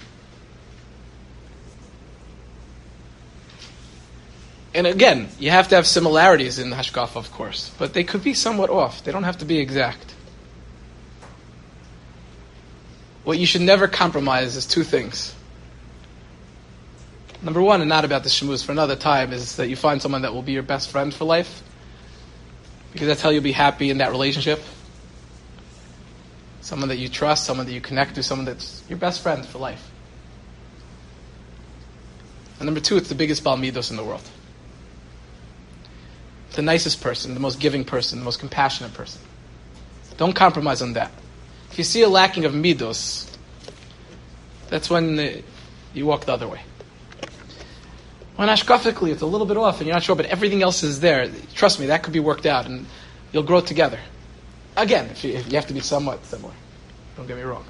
And again, you have to have similarities in the hashkafa, of course, but they could be somewhat off. They don't have to be exact. What you should never compromise is two things. Number one, and not about the shmooze for another time, is that you find someone that will be your best friend for life, because that's how you'll be happy in that relationship. Someone that you trust, someone that you connect to, someone that's your best friend for life. And number two, it's the biggest Baal Midos in the world. The nicest person, the most giving person, the most compassionate person. Don't compromise on that. If you see a lacking of midos, that's when the, you walk the other way. When ashkafically it's a little bit off and you're not sure, but everything else is there, trust me, that could be worked out and you'll grow together. Again, if you, if you have to be somewhat similar. Don't get me wrong.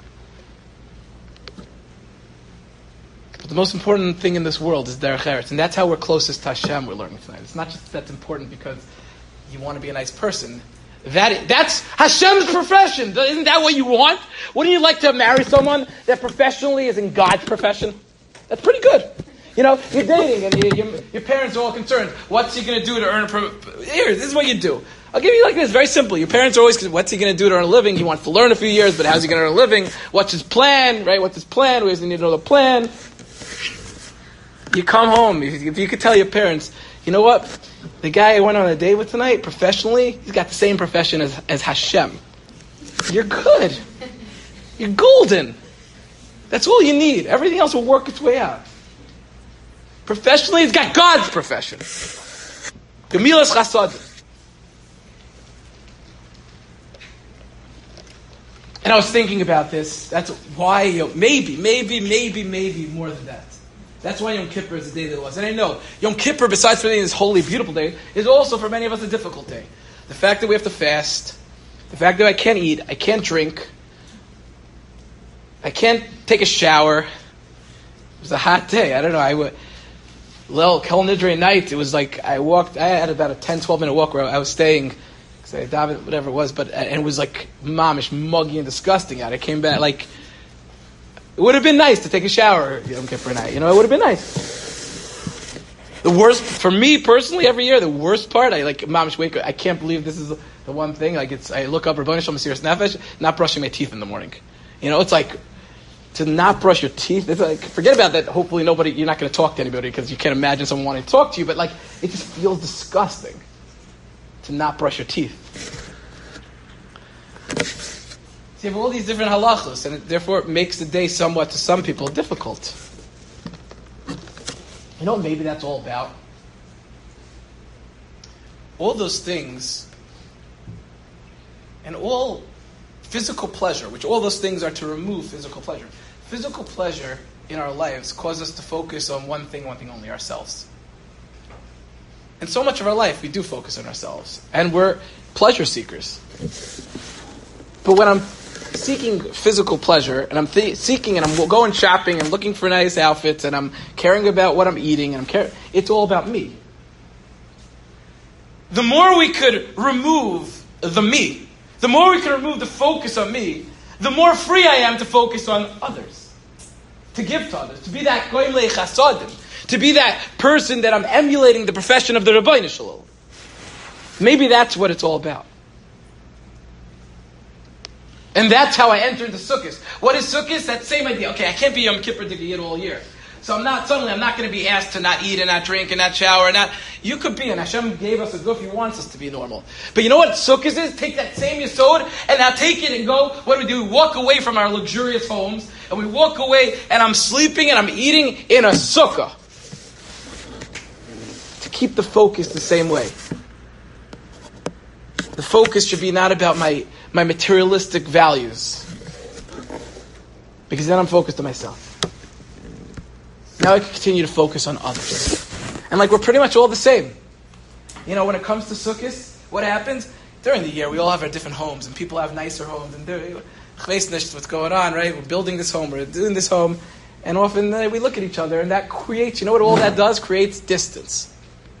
But the most important thing in this world is derech eretz, and that's how we're closest to Hashem. We're learning tonight. It's not just that's important because you want to be a nice person. That that's Hashem's profession. Isn't that what you want? Wouldn't you like to marry someone that professionally is in God's profession? That's pretty good. You know, you're dating and you, you, your parents are all concerned. What's he going to do to earn a? Pro- Here, this is what you do. I'll give you like this, very simple. Your parents are always, what's he going to do to earn a living? He wants to learn a few years, but how's he going to earn a living? What's his plan? Right? What's his plan? Where does he need to know the plan? You come home, if you could tell your parents, you know what? The guy I went on a date with tonight, professionally, he's got the same profession as, as Hashem. You're good. You're golden. That's all you need. Everything else will work its way out. Professionally, he's got God's profession. Gemilas Chasad. And I was thinking about this. That's why, you know, maybe, maybe, maybe, maybe more than that. That's why Yom Kippur is the day that it was. And I know, Yom Kippur, besides for being this holy, beautiful day, is also for many of us a difficult day. The fact that we have to fast, the fact that I can't eat, I can't drink, I can't take a shower, It was a hot day. I don't know. I would, Lel, Kel Nidre night, it was like, I walked, I had about a ten, twelve minute walk where I was staying, say, David, whatever it was, but, and it was like, mamish, muggy and disgusting out. I came back, like, it would have been nice to take a shower Yom Kippur night. You know, it would have been nice. The worst, for me personally, every year, the worst part, I like, mamish, wake up, I can't believe this is the one thing, like, it's, I look up, Rabboni Shalom Mesiras Nefesh, not brushing my teeth in the morning. You know, it's like, to not brush your teeth, it's like, forget about that, hopefully nobody, you're not going to talk to anybody because you can't imagine someone wanting to talk to you, but like, it just feels disgusting to not brush your teeth. So you have all these different halachos, and it, therefore it makes the day somewhat, to some people, difficult. You know what maybe that's all about? All those things, and all physical pleasure, which all those things are to remove physical pleasure. Physical pleasure in our lives cause us to focus on one thing, one thing only, ourselves. And so much of our life, we do focus on ourselves. And we're pleasure seekers. But when I'm seeking physical pleasure, and I'm th- seeking, and I'm going shopping, and looking for nice outfits, and I'm caring about what I'm eating, and I'm caring, it's all about me. The more we could remove the me, the more we can remove the focus on me, the more free I am to focus on others, to give to others, to be that goyim lechasadim, to be that person that I'm emulating the profession of the Rabbeinu Shalom. Maybe that's what it's all about. And that's how I entered the Sukkot. What is Sukkot? That same idea. Okay, I can't be Yom Kippur Digiyid all year. So I'm not, suddenly I'm not going to be asked to not eat and not drink and not shower and not, you could be, and Hashem gave us a goof, He wants us to be normal. But you know what Sukkot is? Take that same Yesod and now take it and go, what do we do? We walk away from our luxurious homes and we walk away and I'm sleeping and I'm eating in a sukkah. To keep the focus the same way. The focus should be not about my, my materialistic values. Because then I'm focused on myself. Now I can continue to focus on others. And like we're pretty much all the same. You know, when it comes to Sukkot, what happens? During the year, we all have our different homes, and people have nicer homes, and they're, what's going on, right? We're building this home, we're doing this home, and often uh, we look at each other, and that creates, you know what all that does? Creates distance.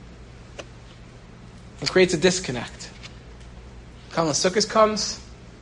It creates a disconnect. Come when Sukkot comes,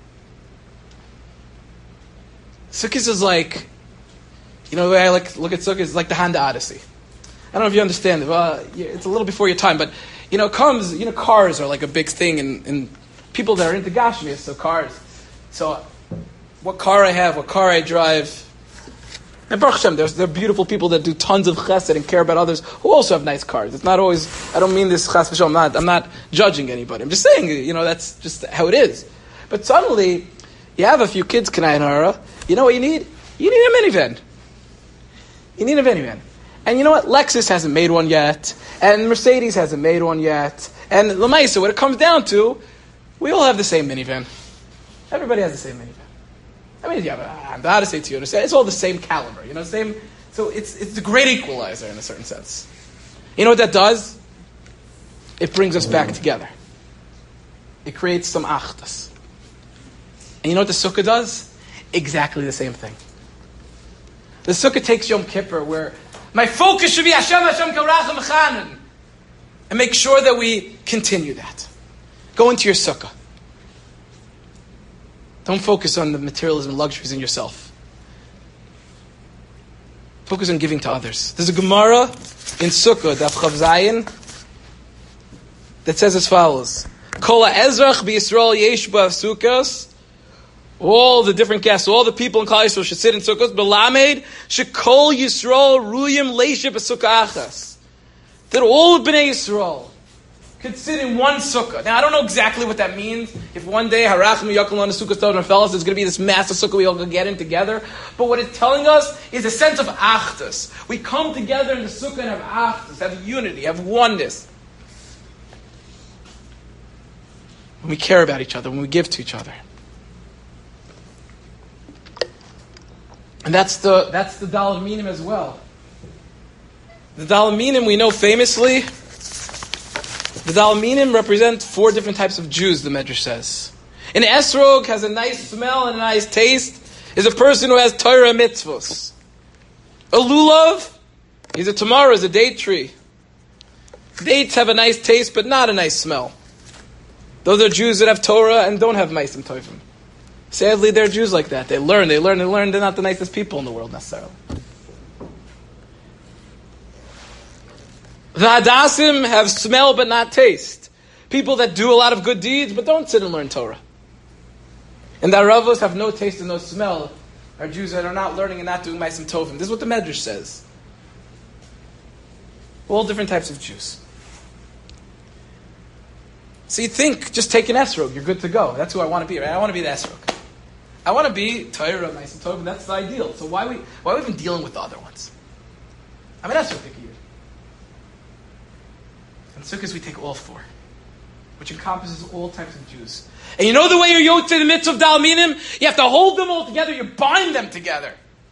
Sukkot is like, you know the way I like look at Sukkot is like the Honda Odyssey. I don't know if you understand it. Well, it's a little before your time, but you know, it comes. You know, cars are like a big thing in, in people that are into Gashmias. So cars. So, what car I have, what car I drive. And Baruch Hashem, there's there are beautiful people that do tons of chesed and care about others who also have nice cars. It's not always. I don't mean this chas v'shalom. I'm not. I'm not judging anybody. I'm just saying. You know, that's just how it is. But suddenly, you have a few kids. Kanai and Hara. You know what you need? You need a minivan. You need a minivan. And you know what? Lexus hasn't made one yet. And Mercedes hasn't made one yet. And Lamaisa, what it comes down to, we all have the same minivan. Everybody has the same minivan. I mean, you have a Honda Odyssey, Toyota, it's all the same caliber. You know, same. So it's it's the great equalizer in a certain sense. You know what that does? It brings us back together. It creates some achdas. And you know what the Sukkah does? Exactly the same thing. The Sukkah takes Yom Kippur, where my focus should be Hashem, Hashem, Karachim, Chanan. And make sure that we continue that. Go into your Sukkah. Don't focus on the materialism and luxuries in yourself. Focus on giving to others. There's a Gemara in Sukkah, Daf Chav Zayin, that says as follows. Kol ha'ezrach b'Yisrael yesh b'av Sukkos. All the different guests, all the people in Klal Yisrael should sit in sukkahs. Belamed shekol Yisrael ruyim leisha b'sukkah achas. That all of Bnei Yisrael could sit in one sukkah. Now I don't know exactly what that means. If one day harachim yakel on the sukkah stone and fellas, there's going to be this massive sukkah we all can get in together. But what it's telling us is a sense of achdus. We come together in the sukkah and have achdus, have unity, have oneness. When we care about each other, when we give to each other. And that's the that's the Daled Minim as well. The Daled Minim, we know famously, the Daled Minim represent four different types of Jews, the Medrash says. An esrog has a nice smell and a nice taste, is a person who has Torah mitzvos. A lulav is a tamara, is a date tree. Dates have a nice taste, but not a nice smell. Those are Jews that have Torah and don't have meisim tovim. Sadly, they're Jews like that. They learn, they learn, they learn. They're not the nicest people in the world necessarily. The Hadassim have smell but not taste. People that do a lot of good deeds but don't sit and learn Torah. And the Aravos have no taste and no smell. Are Jews that are not learning and not doing meisim tovim. This is what the Medrash says. All different types of Jews. So you think, just take an esrog, you're good to go. That's who I want to be, right? I want to be the esrog. I want to be Torah, meisim tovim. That's the ideal. So why we why are we even dealing with the other ones? I'm an esrog here. And Sukkot we take all four, which encompasses all types of Jews. And you know the way you're yoked to the mitzvah of Dal Minim? You have to hold them all together. You bind them together.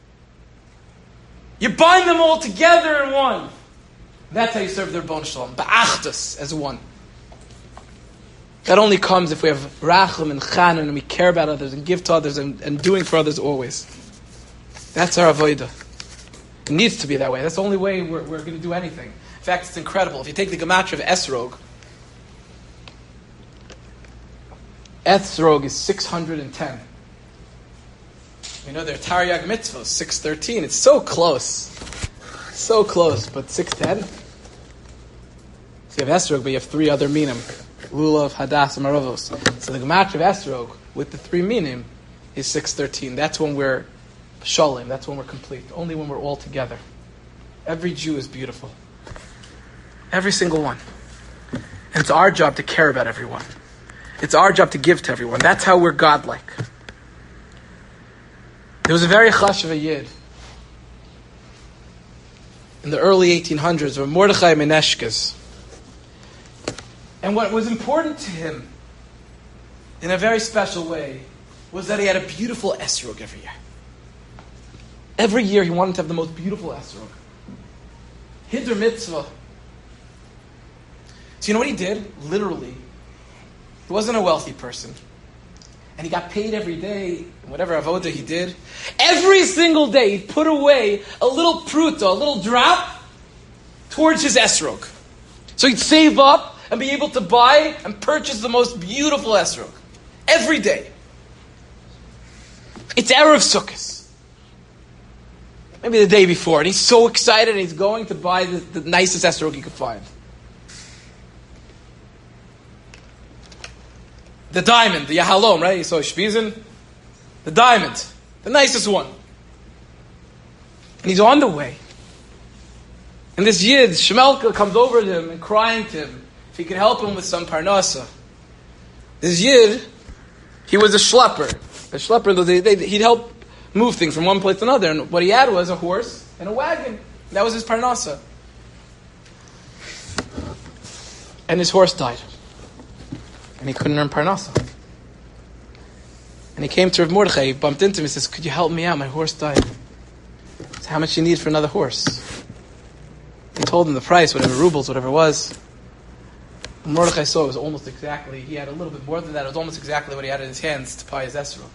You bind them all together in one. That's how you serve the Rebbeinu Shalom. Ba'achdas, as one. That only comes if we have rachum and chanan and we care about others and give to others and, and doing for others always. That's our avodah. It needs to be that way. That's the only way we're, we're going to do anything. In fact, it's incredible. If you take the gematria of esrog, esrog is six hundred ten. You know, their Taryag mitzvah, six thirteen. It's so close. So close, but six ten? So you have esrog, but you have three other minim. Lulav, Hadas, and Maravos. So the gematria of esrog, with the three minim, is six thirteen. That's when we're shalom. That's when we're complete. Only when we're all together. Every Jew is beautiful. Every single one. And it's our job to care about everyone. It's our job to give to everyone. That's how we're godlike. There was a very chashuv yid in the early eighteen hundreds, of Mordechai Meneshkes. And what was important to him, in a very special way, was that he had a beautiful esrog every year. Every year he wanted to have the most beautiful esrog. Hiddur mitzvah. So you know what he did? Literally. He wasn't a wealthy person. And he got paid every day, whatever avodah he did. Every single day he put away a little pruta, a little drop, towards his esrog. So he'd save up and be able to buy and purchase the most beautiful esrog. Every day. It's Erev Sukkot. Maybe the day before. And he's so excited and he's going to buy the, the nicest esrog he could find. The diamond, the Yahalom, right? You saw Shpizin. The diamond. The nicest one. And he's on the way. And this Yid, Shemelka, comes over to him and crying to him if he could help him with some parnasa. This Yid, he was a schlepper. A schlepper, they, they, he'd help move things from one place to another. And what he had was a horse and a wagon. That was his parnasa. And his horse died. And he couldn't earn parnasa. And he came to Rav Mordechai, he bumped into him, he says, could you help me out? My horse died. So how much do you need for another horse? He told him the price, whatever rubles, whatever it was. And Mordechai saw it was almost exactly, he had a little bit more than that, it was almost exactly what he had in his hands to buy his esrog.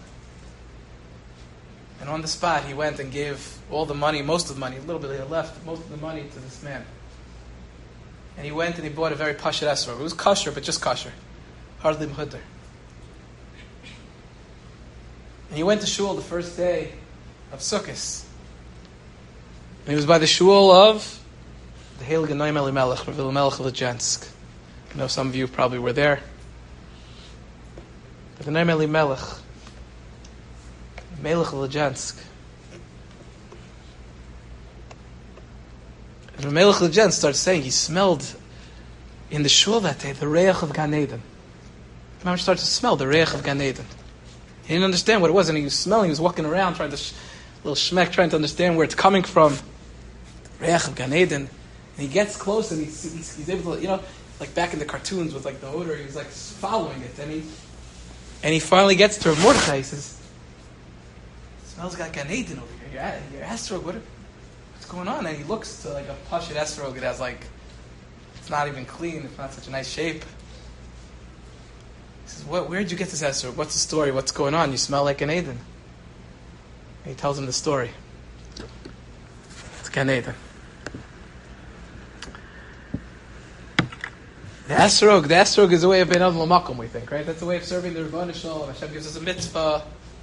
And on the spot, he went and gave all the money, most of the money, a little bit he had left, most of the money to this man. And he went and he bought a very pashut esrog. It was kosher, but just kosher. Hardly mchutter. And he went to shul the first day of Sukkot. And he was by the shul of the Heilige Noam Elimelech, Rav Elimelech of Lezhensk. I know some of you probably were there. But the Noam Elimelech, Melech of Lezhensk. And the Melech of Lezhensk started saying he smelled in the shul that day the reich of Gan Eden. Mamash started to smell the reich of Gan Eden. He didn't understand what it was, and he was smelling. He was walking around, trying to, sh- little shmek, trying to understand where it's coming from. Reich of Gan Eden. And he gets close, and he's, he's, he's able to, you know, like back in the cartoons with like the odor, he was like following it, and he, and he finally gets to Rav Mordechai. He says, "It smells like Gan Eden over here. Your, your esrog, what? What's going on?" And he looks to like a pashut esrog. It has like, it's not even clean. It's not such a nice shape. He says, what, where did you get this esrog? What's the story? What's going on? You smell like an Eden. And he tells him the story. It's Gan Eden. The Esrog, the Esrog is a way of being Adam L'makom, we think, right? That's a way of serving the Rebbeinu Shalom. Hashem gives us a mitzvah.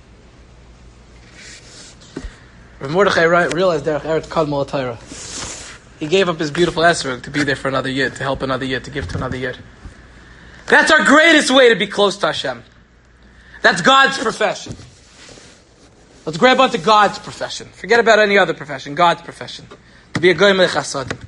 Rav Mordechai realized Derech Eretz Kadmol Torah. He gave up his beautiful Esrog to be there for another Yid, to help another Yid, to give to another Yid. That's our greatest way to be close to Hashem. That's God's profession. Let's grab onto God's profession. Forget about any other profession. God's profession. To be a Goy Melech Hasadim.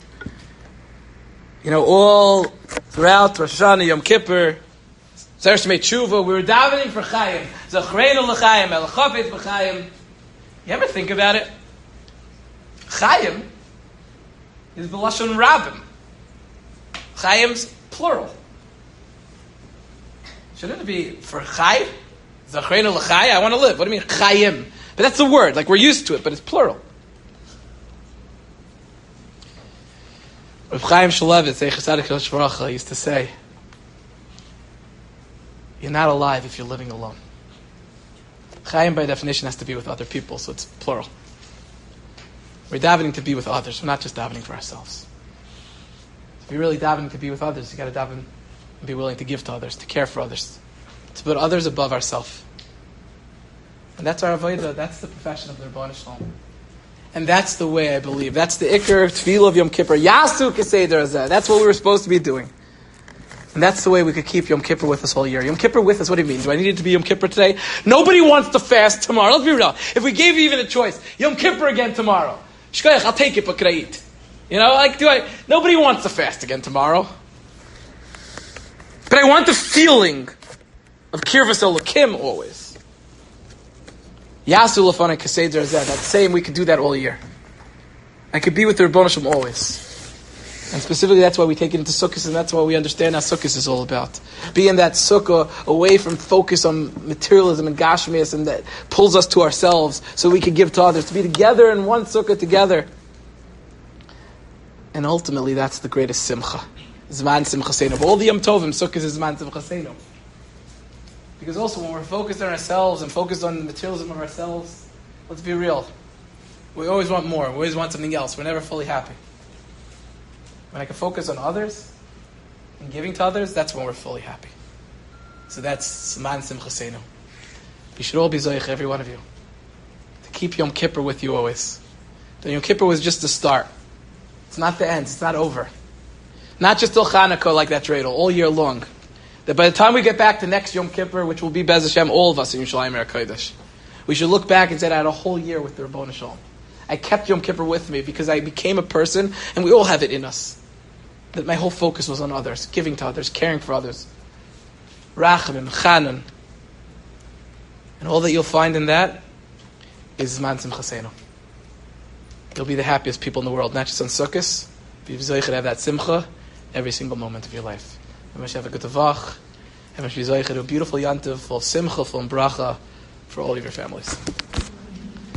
You know, all throughout Rosh Hashanah, Yom Kippur, Zeresh Shmei Tshuva, we were davening for Chaim. Zachreinu l'Chaim, El Chafetz b'Chaim. You ever think about it? Chaim is the Lashon Rabim. Chaim's plural. Shouldn't it be for Chai? Zachreinu l'Chai, I want to live. What do you mean, Chaim? But that's the word, like we're used to it, but it's plural. Rav Chaim Shulevitz, Eichel Tzadik Rosh Baruch used to say, you're not alive if you're living alone. Chaim, by definition, has to be with other people, so it's plural. We're davening to be with others. We're not just davening for ourselves. If you're really davening to be with others, you got to daven and be willing to give to others, to care for others, to put others above ourselves. And that's our avodah. That's the profession of the Rebbeinu Shalom. And that's the way I believe. That's the Iker Tefillah of Yom Kippur. Yasu Keseder Azeh. That's what we were supposed to be doing. And that's the way we could keep Yom Kippur with us all year. Yom Kippur with us, what do you mean? Do I need it to be Yom Kippur today? Nobody wants to fast tomorrow. Let's be real. If we gave you even a choice, Yom Kippur again tomorrow. Shkoyach, I'll take it, but could I eat? You know, like, do I? Nobody wants to fast again tomorrow. But I want the feeling of Kirvas Elokim always. Yasu Lafana Keseder Azeh. That's saying we could do that all year. I could be with the Rebbeinu Shalom always. And specifically, that's why we take it into Sukkot, and that's why we understand how Sukkot is all about. Be in that Sukkah, away from focus on materialism and Gashmias, and that pulls us to ourselves, so we can give to others. To be together in one Sukkah together. And ultimately, that's the greatest Simcha. Zman Simcha Seinu. Of all the Yom Tovim, Sukkot is Zman Simcha Seinu. Because also, when we're focused on ourselves and focused on the materialism of ourselves, let's be real. We always want more. We always want something else. We're never fully happy. When I can focus on others and giving to others, that's when we're fully happy. So that's Zman Simcha Seinu. You should all be Zoich, every one of you, to keep Yom Kippur with you always. The Yom Kippur was just the start. It's not the end. It's not over. Not just till Chanukah like that dreidel, all year long. That by the time we get back to next Yom Kippur, which will be Bez Hashem, all of us in Yerushalayim Eretz Kodesh, we should look back and say, I had a whole year with the Rebbeinu Shalom. I kept Yom Kippur with me because I became a person, and we all have it in us. That my whole focus was on others, giving to others, caring for others. Rachamim, Chanan. And all that you'll find in that is Zman Simcha Seinu. You'll be the happiest people in the world, not just on Sukkot. Be zoich to have that Simcha every single moment of your life. And have a good Tavach. And be zoich to a beautiful Yantiv full of Simcha, full of Bracha for all of your families.